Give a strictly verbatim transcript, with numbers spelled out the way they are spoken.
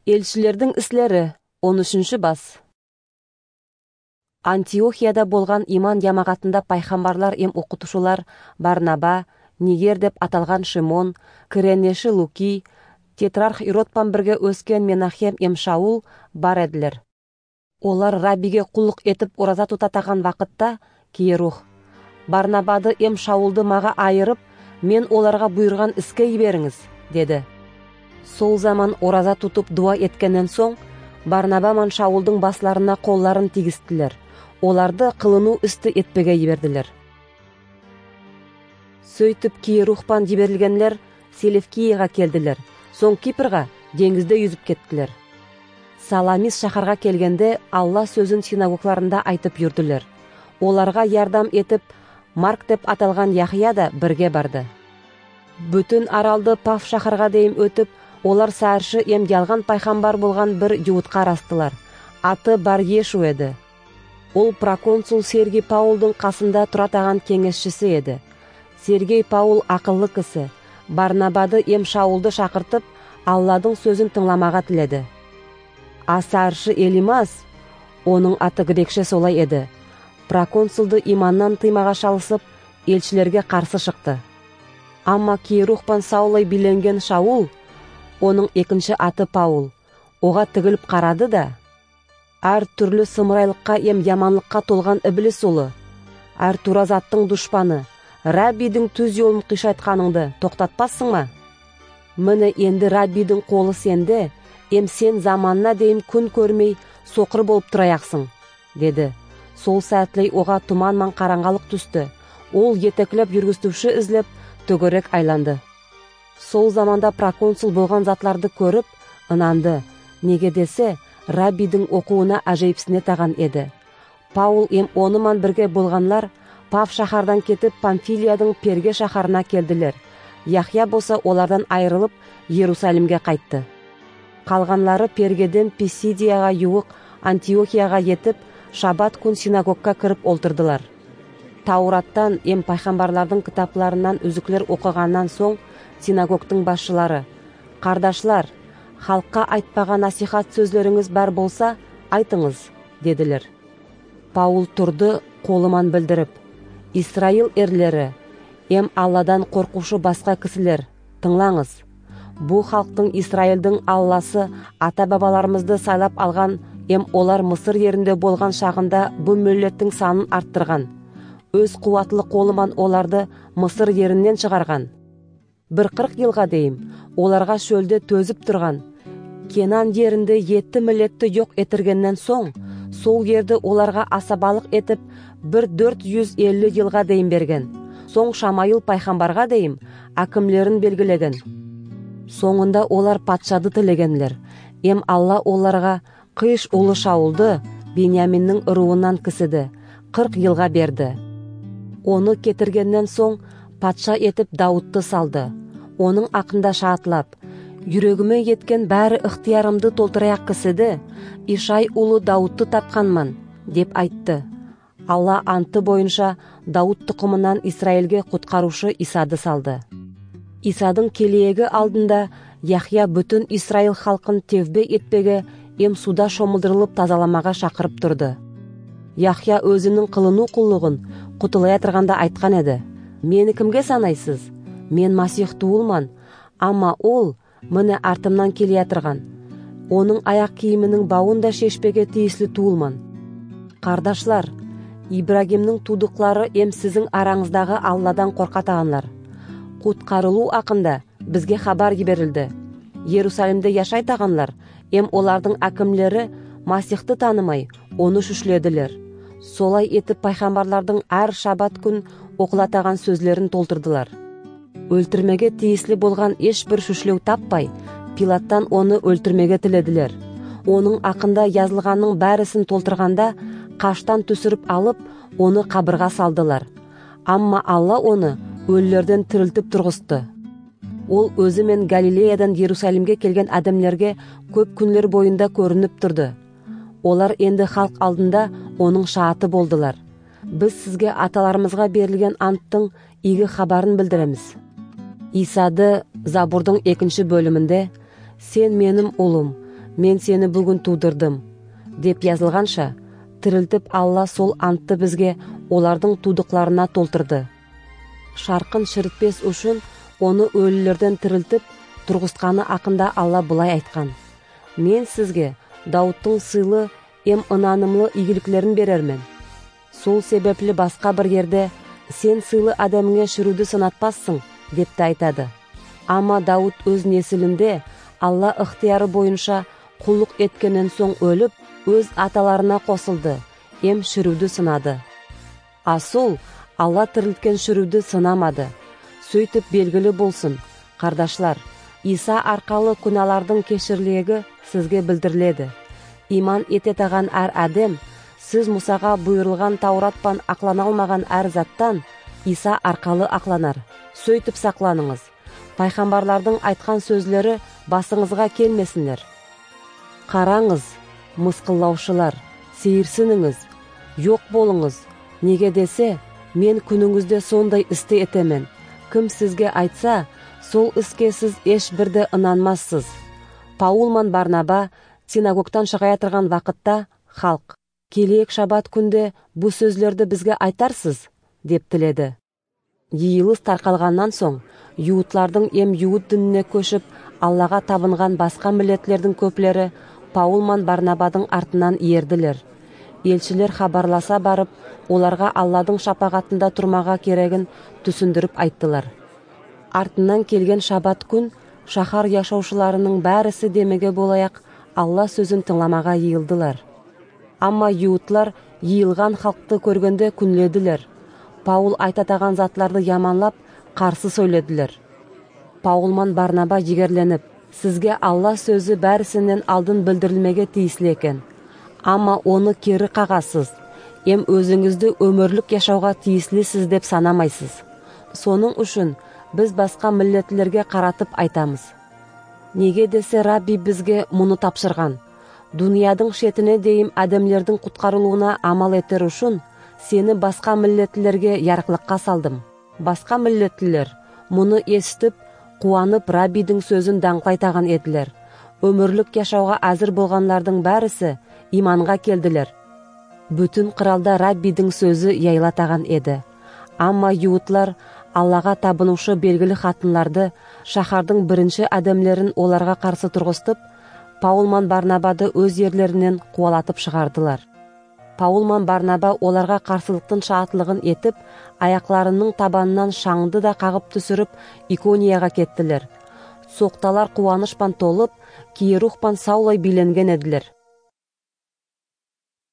Elçilerдің іслері он үшінші бас. Антиохияда болған иман ямағатында пайхамбарлар ем оқытушылар Барнаба, Нигер деп аталған Шимон, Кіренеші Луки, Тетрарх Иродпан бірге өскен Менахем ем Шаул бар әділер. Олар Рабиге құлық етіп ораза тұтатаған вақытта Киерух, Барнабады ем Шаулды маға айырып, мен оларға бұйырған іске еберіңіз, деді. Сол заман ораза тұтып дуа еткеннен соң, Барнаба мен Шаулдың басларына қолларын тигістілер. Оларды қылыну істі етпеге еберділер. Сөйтіп Киерухпан жіберілгенлер Селевкияға келділер. Соң Кипрға деңізде yüзіп кеттілер. Саламис шахарға келгенде Алла сөзін синагогларында айтып жүрділер. Оларға ярдам етіп Марк деп аталған Яхия да бірге барды. Бүтін аралды Паф шахарға дейін өтіп, олар саршы ем ялған пайхамбар болған бір юутқа растылар. Аты Бар Ешу еді. Ол проконсул Сергей Паулдың қасында тұратаған кеңесшісі еді. Сергей Паул ақыллы кісі, Барнабады ем Шаулды шақыртып, Алладың сөзін тыңламаға тіледі. Асаршы Элимас, оның аты грекше солай еді, проконсулды иманнан тыймаға шалысып, елшілерге қарсы шықты. Амма Киерухпан Саулай биленген Шаул, оның екінші аты Паул, оға тігіліп қарады да, әр түрлі сымырайлыққа ем яманлыққа толған ібліс олы, әр туразаттың дұшпаны, Раббидің түз жолын қишайтқаныңды тоқтатпассың ма? Міне енді Раббидің қолы сенде, ем сен заманына дейін күн көрмей соқыр болып тұраяқсың, деді. Сол сәтлей оға тұманман қараңғалық түсті. Ол етеклеп жүргістуші ізлеп, төгірек айланды. Сол заманда проконсул болған затларды көріп, ынанды. Неге десе, Раббидің оқуына әжейпсіне таған еді. Паул ем оныман бірге болғанлар, Паф шахардан кетіп Памфилияның Перге шахарына келділер. Яхия болса олардан айырылып, Иерусалимге қайтты. Қалғанлары Пергеден Писидияға юық Антиохияға етіп, шабат күн синагогқа кіріп олтырдылар. Таураттан ем пайхамбарлардың кітапларынан үзіклер оқығаннан соң, синагогтың басшылары: «Қардашлар, халыққа айтпаған насихат сөзлеріңіз бар болса, айтыңыз», деділер. Паул тұрды, қолыман білдіріп: «Исраил ерлері, ем Алладан қорқушы басқа кісілер, тыңлаңыз. Бұл халықтың Исраилдің Алласы ата-бабаларымызды сайлап алған, ем олар Мысыр ерінде болған шағында бұл мөллеттің санын арттырған. Өз қуатлы қолыман оларды Мысыр ерінен шығарған. Бір қырық елға дейім, оларға шөлде төзіп тұрған. Кенан ерінде етті мілетті жоқ етіргеннен соң, сол ерді оларға асабалық етіп, бір төрт жүз елу елға дейін берген. Соң Шамайыл пайхамбарға дейім, әкімлерін белгілеген. Соңында олар патшады тілегенлер. Ем Алла оларға Қиш ұлы Шаулды Беньяминнің ұруынан кісіді, қырық елға берді. Оны кетіргеннен соң патша етіп Даудты салды. Оның ақында шатылап: «Жүрегіме еткен бәрі ықтиярымды толтыраяқ кісіді, Ишай ұлы Даудты тапқанман», деп айтты. Алла анты бойынша Дауд тұқымынан Исраилге құтқарушы Исады салды. Исадың келеегі алдында Яхия бүтін Исраил халқын тевбе етпеге ем суда шомылдырылып тазаламаға шақырып тұрды. Яхия өзінің қылыну құллығын құтылая тұрғанда айтқан еді: «Мені кімге санайсыз? Мен Масих туылман, амма ол міне артымнан келе тұрған. Оның аяқ киімінің бауын да шешпеге тиіслі туылман». Қардашлар, Ибрагимнің тудықлары ем сіздің араңыздағы Алладан қорқатағанлар. Құтқарылу ақында бізге хабар еберілді. Иерусалимде яшайтағанлар, ем олардың әкімлері Масихты танымай, оны шүшледілер. Солай етіп пайхамбарлардың әр шабат күн оқылатаған сөзлерін толтырдылар. Өлтірмеге тиіслі болған ешбір шүшлеу таппай, Пилаттан оны өлтірмеге тіледілер. Оның ақында yazылғанның бәрісін толтырғанда, қаштан түсіріп алып, оны қабырға салдылар. Амма Алла оны өлілерден тірілтіп тұрғысты. Ол өзі мен Галилеядан Иерусалимге келген адамлерге көп күнлер бойында көрініп тұрды. Олар енді халық алдында оның шааты болдылар. Біз сізге аталарымызға берілген анттың игі хабарын білдіреміз. Исады Забурдың екінші бөлімінде: «Сен менің ұлым, мен сені бүгін тудырдым деп yazылғанша, тірілтіп Алла сол антты бізге олардың тудықларына толтырды. Шарқын шірітпес үшін оны өлілерден тірілтіп тұрғызғаны ақында Алла былай айтқан: мен сізге Дауыттың сыйлы ем ынанымлы игіліктерін берермен. Сол себеплі басқа бір ерде сен сыйлы адамыңа шіруді сынатпассың деп те айтады. Ама Дауыт өз несілінде Алла ықтияры бойынша құлық еткенен соң өліп, өз аталарына қосылды, ем шіруді сынады. А сол Алла тірілткен шіруді сынамады. Сөйтіп белгілі болсын, қардашлар, Иса арқалы күнәлардың кешірлігі сізге білдіріледі. Иман ете таған әр әдем, сіз Мұсаға бұйырылған Тауратпан ақлана алмаған әр заттан Иса арқалы ақланар. Сөйтіп сақланыңыз. Пайғамбарлардың айтқан сөзлері басыңызға келмесінлер. Қараңыз, мысқыллаушылар, сейірсініңіз, жоқ болыңыз. Неге десе, мен күніңізде сондай істі етемен. Кім сізге айтса, сол іске сіз еш бірді ынанмассыз. Паул мен Барнаба синагогтан шыға тұрған вақытта халық: келейік шабат күнде бұл сөзлерді бізге айтарсыз, деп тіледі. Йиылыс тарқалғаннан соң, юутлардың ем юут дініне көшіп, Аллаға табынған басқа миллетлердің көплері Паул мен Барнабадың артынан ерділер. Елшілер хабарласа барып, оларға Алладың шапағатында тұрмаға керегін түсіндіріп айттылар. Артынан келген шабат күн, шахар яшаушыларының бәрісі демеге болаяқ Алла сөзін тыңламаға йиылдылар. Амма юутлар йиылған халықты көргенде күнледілер. Паул айтатаған затларды яманлап, қарсы сөйледілер. Паул мен Барнаба жігерленіп: сізге Алла сөзі бәрісінен алдын білдірілмеге тиіслі екен. Амма оны кері қағасыз, ем өзіңізді өмірлік яшауға тиіслісіз деп санамайсыз. Соның үшін біз басқа миллетлерге қаратып айтамыз. Неге десе, Рабби бізге мұны тапшырған: дүниядың шетіне дейін адамлердің құтқарылуына амал етер үшін сені басқа миллетлерге ярқылыққа салдым. Басқа миллетлер мұны естіп, қуанып Раббидің сөзін даңқайтаған еділер. Өмірлік яшауға әзір болғанлардың бәрісі иманға келділер. Бүтін қыралда Раббидің сөзі яйлатаған еді. Амма юутлар Аллаға табынушы белгілі хатынларды, шахардың бірінші адамлерін оларға қарсы тұрғыстып, Паул мен Барнабады өз ерлерінен қуалатып шығардылар. Паул мен Барнаба оларға қарсылықтың шаатылығын етіп, аяқларының табанынан шаңды да қағып түсіріп, Иконияға кеттілер. Соқталар қуанышпан толып, киерухпан саулай биленген еділер.